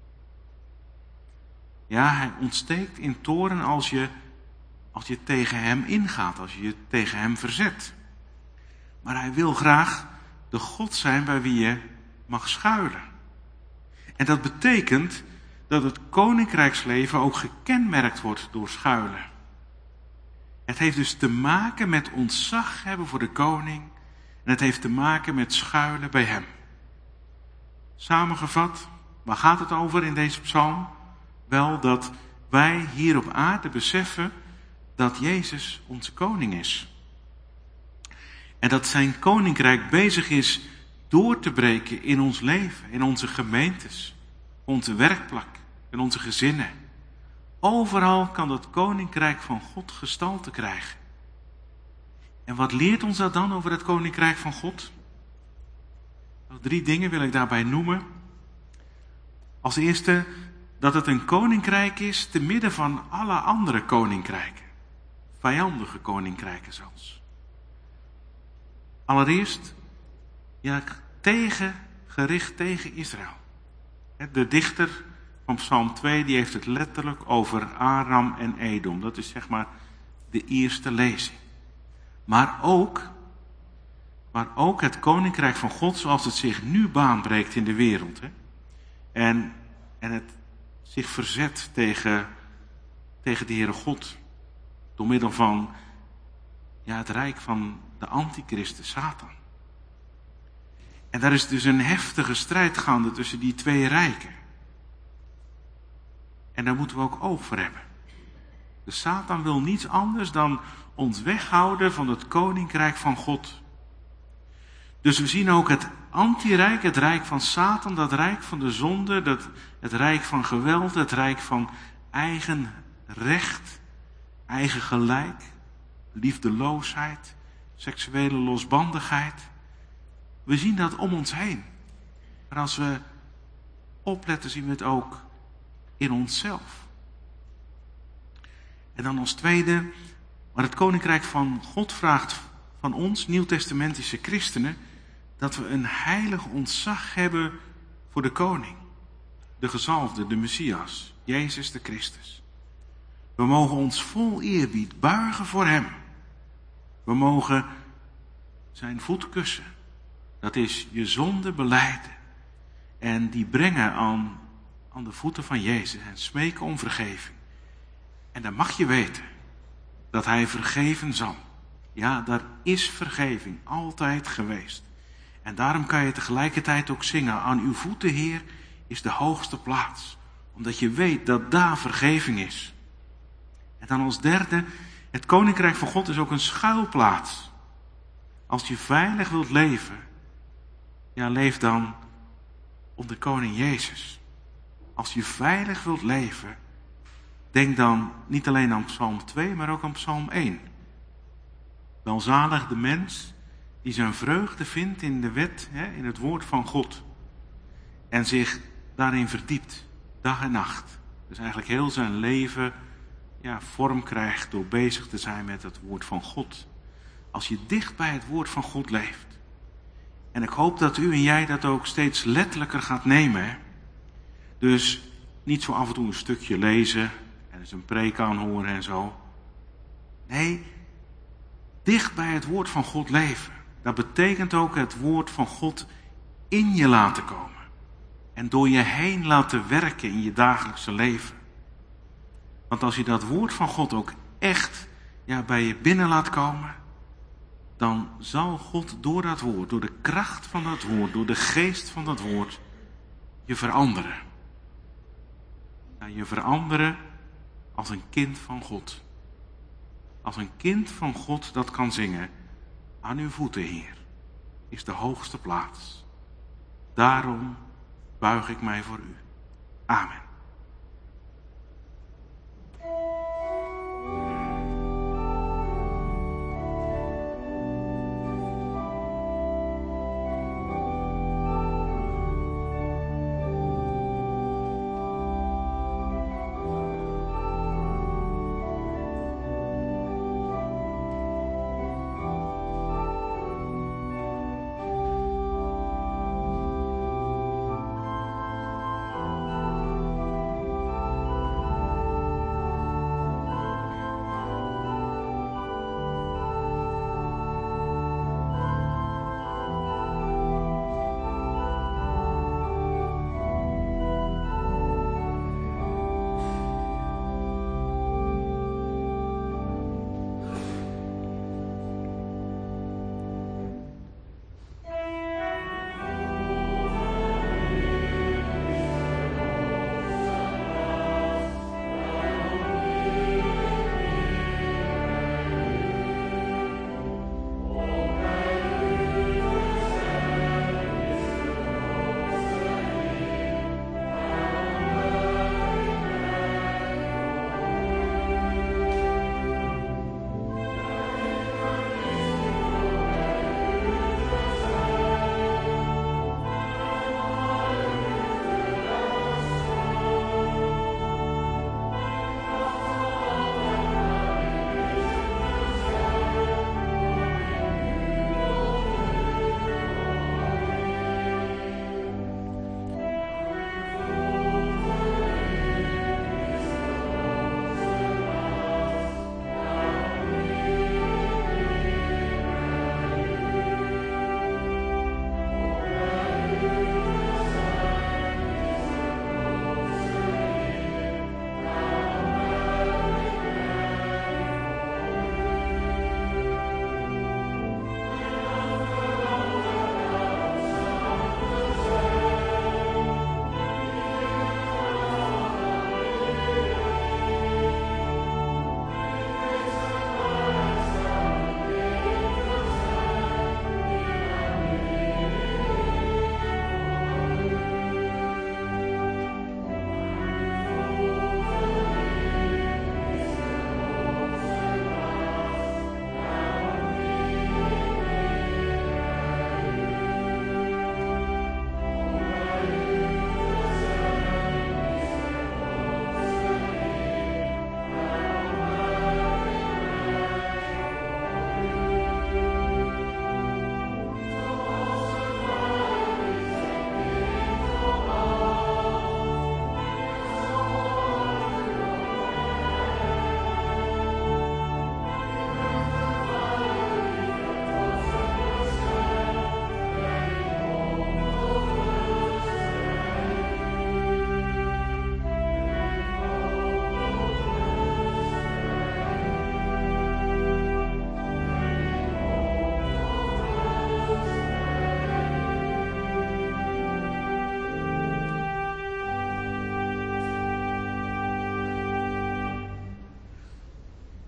Ja, hij ontsteekt in toorn als je tegen hem ingaat, als je je tegen hem verzet. Maar hij wil graag de God zijn bij wie je mag schuilen. En dat betekent dat het koninkrijksleven ook gekenmerkt wordt door schuilen. Het heeft dus te maken met ontzag hebben voor de koning. En het heeft te maken met schuilen bij hem. Samengevat, waar gaat het over in deze psalm? Wel dat wij hier op aarde beseffen dat Jezus onze koning is. En dat zijn koninkrijk bezig is door te breken in ons leven, in onze gemeentes, onze werkplek, in onze gezinnen. Overal kan dat koninkrijk van God gestalte krijgen. En wat leert ons dat dan over het koninkrijk van God? Nou, 3 dingen wil ik daarbij noemen. Als eerste dat het een koninkrijk is te midden van alle andere koninkrijken. Vijandige koninkrijken zelfs. Allereerst, ja, gericht tegen Israël. De dichter van Psalm 2 die heeft het letterlijk over Aram en Edom. Dat is zeg maar de eerste lezing. Maar ook het koninkrijk van God zoals het zich nu baanbreekt in de wereld. Hè? En het zich verzet tegen de Heere God. Door middel van het rijk van de antichrist, Satan. En daar is dus een heftige strijd gaande tussen die 2 rijken. En daar moeten we ook oog voor hebben. De Satan wil niets anders dan ons weghouden van het koninkrijk van God. Dus we zien ook het antirijk, het rijk van Satan, dat rijk van de zonde, het rijk van geweld, het rijk van eigen recht, eigen gelijk, liefdeloosheid, seksuele losbandigheid. We zien dat om ons heen. Maar als we opletten zien we het ook in onszelf. En dan als tweede, maar het koninkrijk van God vraagt van ons, nieuwtestamentische christenen, dat we een heilig ontzag hebben voor de koning, de gezalfde, de Messias, Jezus de Christus. We mogen ons vol eerbied buigen voor hem. We mogen zijn voet kussen. Dat is je zonde belijden. En die brengen aan de voeten van Jezus en smeken om vergeving. En dan mag je weten dat hij vergeven zal. Ja, daar is vergeving altijd geweest. En daarom kan je tegelijkertijd ook zingen: aan uw voeten, Heer, is de hoogste plaats. Omdat je weet dat daar vergeving is. En dan als derde, het koninkrijk van God is ook een schuilplaats. Als je veilig wilt leven, ja, leef dan onder koning Jezus. Als je veilig wilt leven, denk dan niet alleen aan Psalm 2, maar ook aan Psalm 1. Welzalig de mens die zijn vreugde vindt in de wet, in het woord van God. En zich daarin verdiept, dag en nacht. Dus eigenlijk heel zijn leven vorm krijgt door bezig te zijn met het woord van God. Als je dicht bij het woord van God leeft. En ik hoop dat u en jij dat ook steeds letterlijker gaat nemen. Hè? Dus niet zo af en toe een stukje lezen en eens een preek aanhoren en zo. Nee, dicht bij het woord van God leven. Dat betekent ook het woord van God in je laten komen. En door je heen laten werken in je dagelijkse leven. Want als je dat woord van God ook echt bij je binnen laat komen, dan zal God door dat woord, door de kracht van dat woord, door de geest van dat woord, je veranderen. Je veranderen als een kind van God. Als een kind van God dat kan zingen: aan uw voeten, Heer, is de hoogste plaats. Daarom buig ik mij voor u. Amen.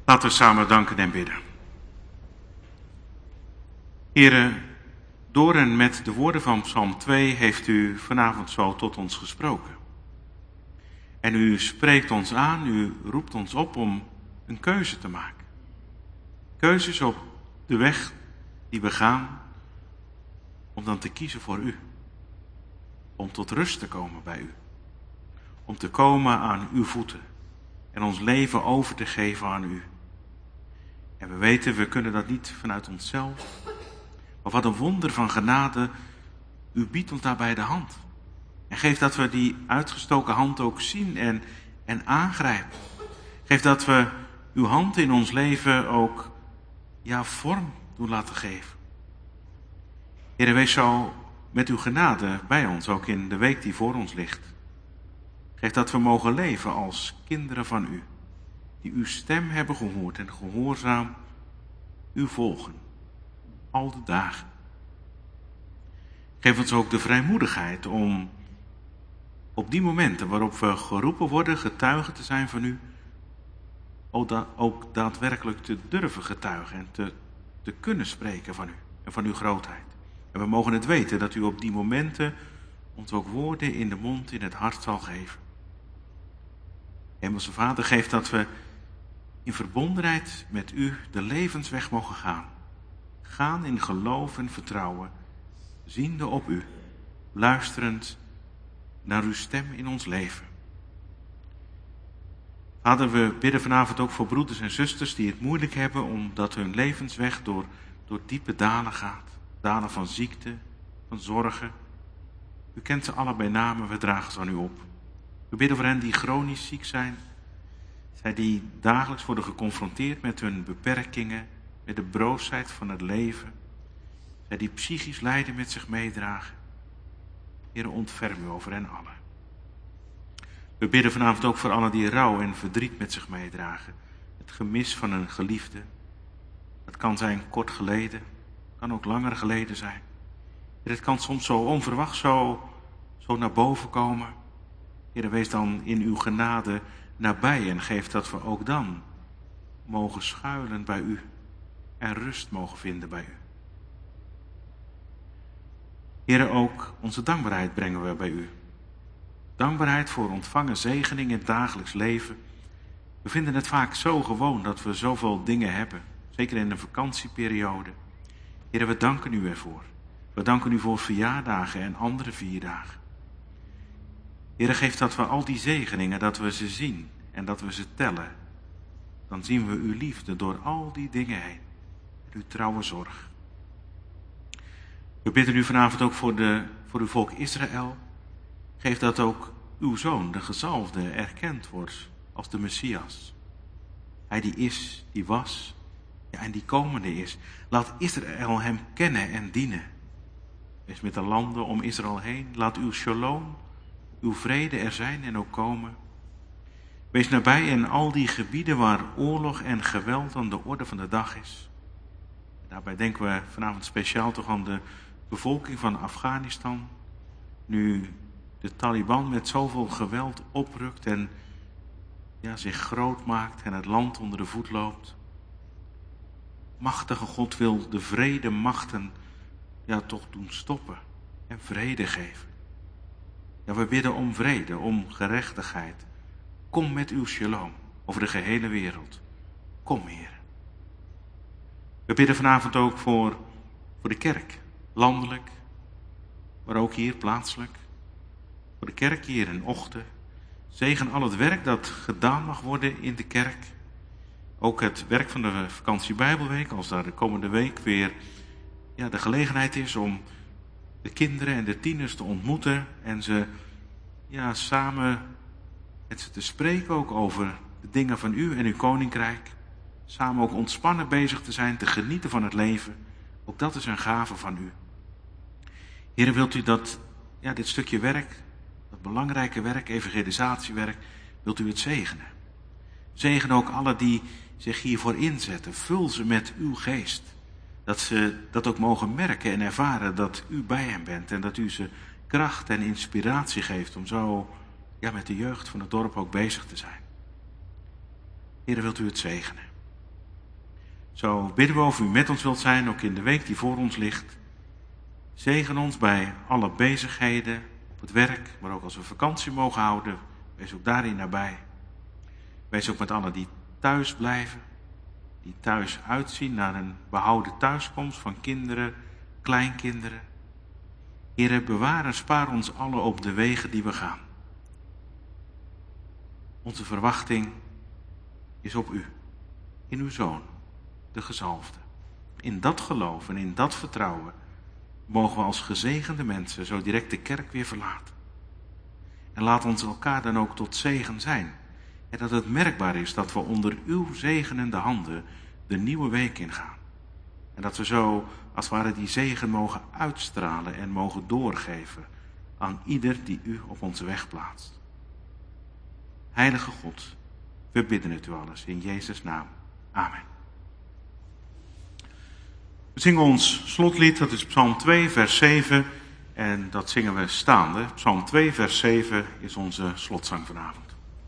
Laten we samen danken en bidden. Here, door en met de woorden van Psalm 2 heeft u vanavond zo tot ons gesproken. En u spreekt ons aan, u roept ons op om een keuze te maken. Keuzes op de weg die we gaan, om dan te kiezen voor u. Om tot rust te komen bij u. Om te komen aan uw voeten en ons leven over te geven aan u. En we weten, we kunnen dat niet vanuit onszelf. Maar wat een wonder van genade, u biedt ons daarbij de hand. En geeft dat we die uitgestoken hand ook zien en aangrijpen. Geeft dat we uw hand in ons leven ook vorm doen laten geven. Heer, wees zo met uw genade bij ons, ook in de week die voor ons ligt. Geef dat we mogen leven als kinderen van u, die uw stem hebben gehoord en gehoorzaam u volgen, al de dagen. Geef ons ook de vrijmoedigheid om op die momenten waarop we geroepen worden getuigen te zijn van u, ook daadwerkelijk te durven getuigen en te kunnen spreken van u en van uw grootheid. En we mogen het weten dat u op die momenten ons ook woorden in de mond, in het hart zal geven. Hemelse Vader, geeft dat we in verbondenheid met u de levensweg mogen gaan. Gaan in geloof en vertrouwen, ziende op u, luisterend naar uw stem in ons leven. Vader, we bidden vanavond ook voor broeders en zusters die het moeilijk hebben omdat hun levensweg door diepe dalen gaat. Dalen van ziekte, van zorgen. U kent ze alle bij naam, we dragen ze aan u op. We bidden voor hen die chronisch ziek zijn. Zij die dagelijks worden geconfronteerd met hun beperkingen, met de broosheid van het leven. Zij die psychisch lijden met zich meedragen. Heere, ontferm u over hen allen. We bidden vanavond ook voor allen die rouw en verdriet met zich meedragen. Het gemis van een geliefde. Dat kan zijn kort geleden, kan ook langer geleden zijn. Het kan soms zo onverwacht zo naar boven komen. Heere, wees dan in uw genade nabij en geef dat we ook dan mogen schuilen bij u en rust mogen vinden bij u. Heere, ook onze dankbaarheid brengen we bij u. Dankbaarheid voor ontvangen zegening in het dagelijks leven. We vinden het vaak zo gewoon dat we zoveel dingen hebben, zeker in een vakantieperiode. Heere, we danken u ervoor. We danken u voor verjaardagen en andere vierdagen. Heere, geef dat we al die zegeningen, dat we ze zien en dat we ze tellen. Dan zien we uw liefde door al die dingen heen. Uw trouwe zorg. We bidden u vanavond ook voor uw volk Israël. Geef dat ook uw zoon, de gezalfde, erkend wordt als de Messias. Hij die is, die was en die komende is. Laat Israël hem kennen en dienen. Wees met de landen om Israël heen. Laat uw shalom, uw vrede er zijn en ook komen. Wees nabij in al die gebieden waar oorlog en geweld aan de orde van de dag is. Daarbij denken we vanavond speciaal toch aan de bevolking van Afghanistan. Nu de Taliban met zoveel geweld oprukt en zich groot maakt en het land onder de voet loopt. Machtige God wil de vredemachten toch doen stoppen en vrede geven. We bidden om vrede, om gerechtigheid. Kom met uw shalom over de gehele wereld. Kom, Heer. We bidden vanavond ook voor de kerk, landelijk, maar ook hier plaatselijk. Voor de kerk hier in Ochten. Zegen al het werk dat gedaan mag worden in de kerk. Ook het werk van de vakantie Bijbelweek, als daar de komende week weer de gelegenheid is om de kinderen en de tieners te ontmoeten en ze samen met ze te spreken ook over de dingen van u en uw koninkrijk. Samen ook ontspannen bezig te zijn, te genieten van het leven. Ook dat is een gave van u. Heer, wilt u dat, dit stukje werk, dat belangrijke werk, evangelisatiewerk, wilt u het zegenen? Zegen ook alle die zich hiervoor inzetten. Vul ze met uw geest. Dat ze dat ook mogen merken en ervaren dat u bij hen bent. En dat u ze kracht en inspiratie geeft om zo met de jeugd van het dorp ook bezig te zijn. Heer, wilt u het zegenen? Zo bidden we of u met ons wilt zijn, ook in de week die voor ons ligt. Zegen ons bij alle bezigheden op het werk, maar ook als we vakantie mogen houden. Wees ook daarin nabij. Wees ook met allen die thuis blijven, die thuis uitzien naar een behouden thuiskomst van kinderen, kleinkinderen. Heere, bewaar en spaar ons allen op de wegen die we gaan. Onze verwachting is op u, in uw Zoon, de gezalfde. In dat geloof en in dat vertrouwen mogen we als gezegende mensen zo direct de kerk weer verlaten. En laat ons elkaar dan ook tot zegen zijn. En dat het merkbaar is dat we onder uw zegenende handen de nieuwe week ingaan. En dat we zo, als het ware, die zegen mogen uitstralen en mogen doorgeven aan ieder die u op onze weg plaatst. Heilige God, we bidden het u alles in Jezus' naam. Amen. We zingen ons slotlied, dat is Psalm 2, vers 7. En dat zingen we staande. Psalm 2, vers 7 is onze slotzang vanavond.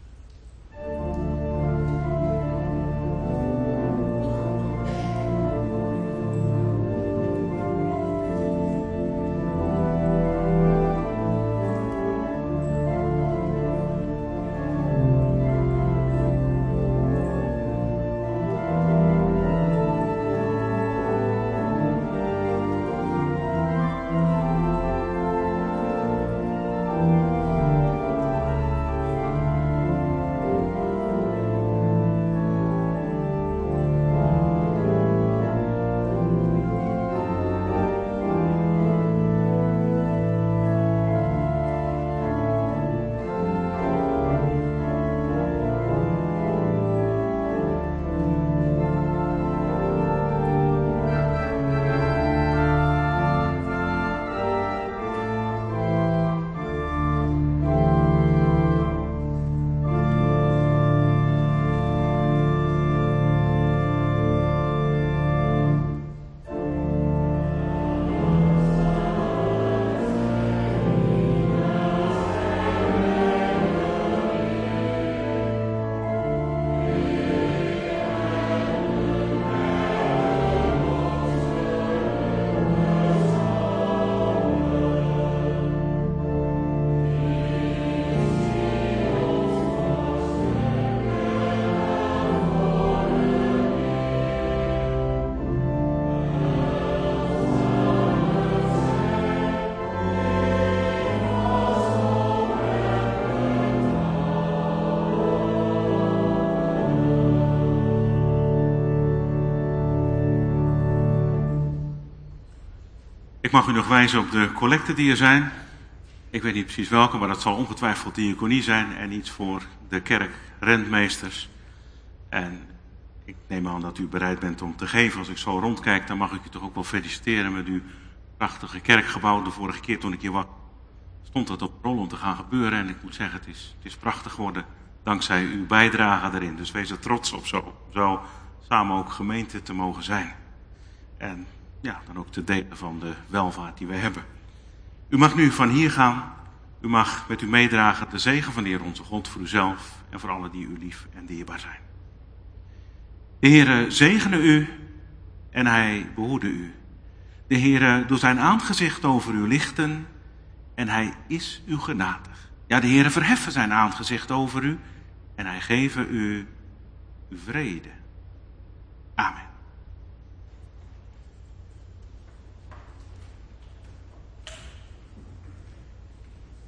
Ik mag u nog wijzen op de collecten die er zijn. Ik weet niet precies welke, maar dat zal ongetwijfeld diaconie zijn en iets voor de kerkrentmeesters. En ik neem aan dat u bereid bent om te geven. Als ik zo rondkijk, dan mag ik u toch ook wel feliciteren met uw prachtige kerkgebouw. De vorige keer toen ik hier was, stond dat op rol om te gaan gebeuren. En ik moet zeggen, het is prachtig geworden dankzij uw bijdrage erin. Dus wees er trots op zo samen ook gemeente te mogen zijn. En ja, dan ook te delen van de welvaart die we hebben. U mag nu van hier gaan. U mag met u meedragen de zegen van de Heer onze God voor uzelf en voor allen die u lief en dierbaar zijn. De Heere zegene u en hij behoede u. De Heere doet zijn aangezicht over u lichten en hij is u genadig. Ja, de Heere verheffen zijn aangezicht over u en hij geven u vrede. Amen.